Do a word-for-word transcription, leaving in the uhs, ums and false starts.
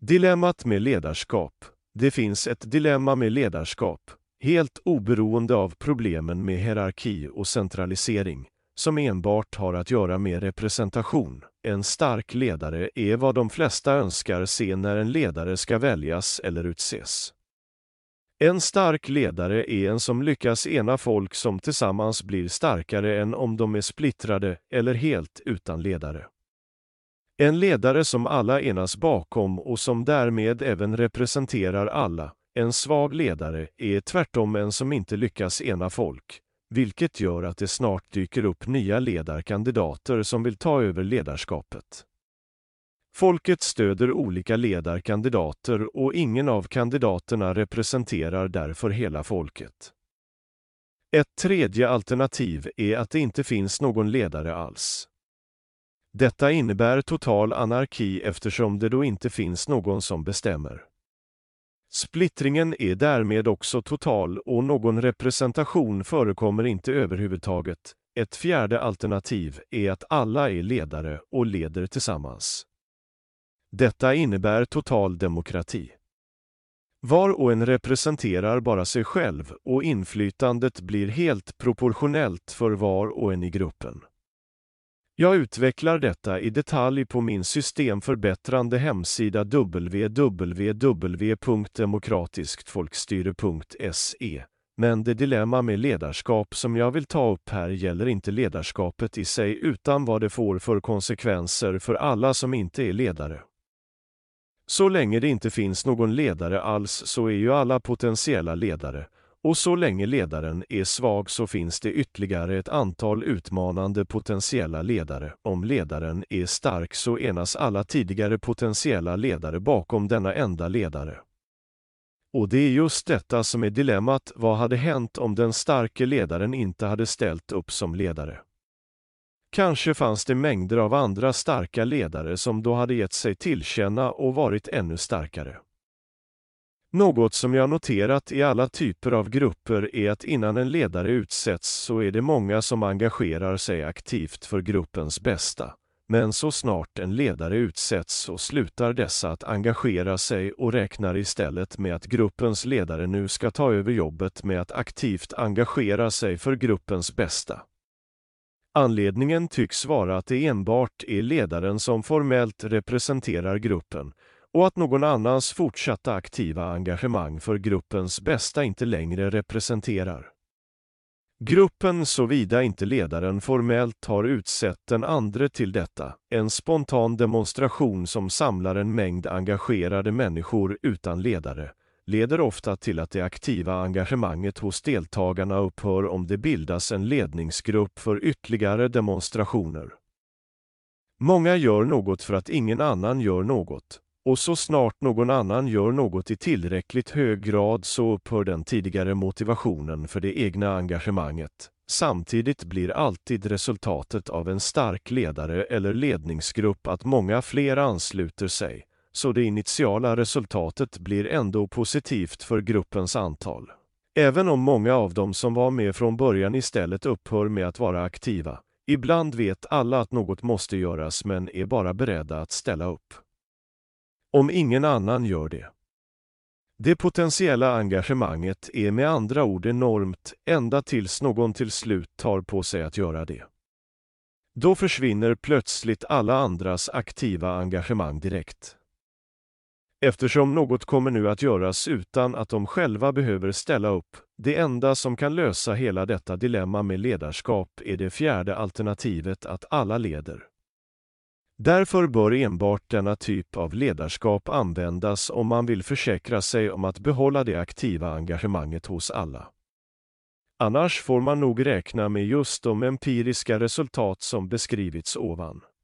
Dilemmat med ledarskap. Det finns ett dilemma med ledarskap, helt oberoende av problemen med hierarki och centralisering, som enbart har att göra med representation. En stark ledare är vad de flesta önskar se när en ledare ska väljas eller utses. En stark ledare är en som lyckas ena folk som tillsammans blir starkare än om de är splittrade eller helt utan ledare. En ledare som alla enas bakom och som därmed även representerar alla. En svag ledare är tvärtom en som inte lyckas ena folk, vilket gör att det snart dyker upp nya ledarkandidater som vill ta över ledarskapet. Folket stöder olika ledarkandidater och ingen av kandidaterna representerar därför hela folket. Ett tredje alternativ är att det inte finns någon ledare alls. Detta innebär total anarki eftersom det då inte finns någon som bestämmer. Splittringen är därmed också total och någon representation förekommer inte överhuvudtaget. Ett fjärde alternativ är att alla är ledare och leder tillsammans. Detta innebär total demokrati. Var och en representerar bara sig själv och inflytandet blir helt proportionellt för var och en i gruppen. Jag utvecklar detta i detalj på min systemförbättrande hemsida w w w punkt demokratisktfolkstyre punkt se. Men det dilemma med ledarskap som jag vill ta upp här gäller inte ledarskapet i sig utan vad det får för konsekvenser för alla som inte är ledare. Så länge det inte finns någon ledare alls så är ju alla potentiella ledare. Och så länge ledaren är svag så finns det ytterligare ett antal utmanande potentiella ledare. Om ledaren är stark så enas alla tidigare potentiella ledare bakom denna enda ledare. Och det är just detta som är dilemmat. Vad hade hänt om den starke ledaren inte hade ställt upp som ledare? Kanske fanns det mängder av andra starka ledare som då hade gett sig tillkänna och varit ännu starkare. Något som jag noterat i alla typer av grupper är att innan en ledare utsätts så är det många som engagerar sig aktivt för gruppens bästa. Men så snart en ledare utsätts så slutar dessa att engagera sig och räknar istället med att gruppens ledare nu ska ta över jobbet med att aktivt engagera sig för gruppens bästa. Anledningen tycks vara att det enbart är ledaren som formellt representerar gruppen och att någon annans fortsatta aktiva engagemang för gruppens bästa inte längre representerar gruppen såvida inte ledaren formellt har utsett den andre till detta. En spontan demonstration som samlar en mängd engagerade människor utan ledare leder ofta till att det aktiva engagemanget hos deltagarna upphör om det bildas en ledningsgrupp för ytterligare demonstrationer. Många gör något för att ingen annan gör något. Och så snart någon annan gör något i tillräckligt hög grad så upphör den tidigare motivationen för det egna engagemanget. Samtidigt blir alltid resultatet av en stark ledare eller ledningsgrupp att många fler ansluter sig, så det initiala resultatet blir ändå positivt för gruppens antal. Även om många av dem som var med från början istället upphör med att vara aktiva. Ibland vet alla att något måste göras men är bara beredda att ställa upp. Om ingen annan gör det. Det potentiella engagemanget är med andra ord enormt ända tills någon till slut tar på sig att göra det. Då försvinner plötsligt alla andras aktiva engagemang direkt. Eftersom något kommer nu att göras utan att de själva behöver ställa upp, det enda som kan lösa hela detta dilemma med ledarskap är det fjärde alternativet att alla leder. Därför bör enbart denna typ av ledarskap användas om man vill försäkra sig om att behålla det aktiva engagemanget hos alla. Annars får man nog räkna med just de empiriska resultat som beskrivits ovan.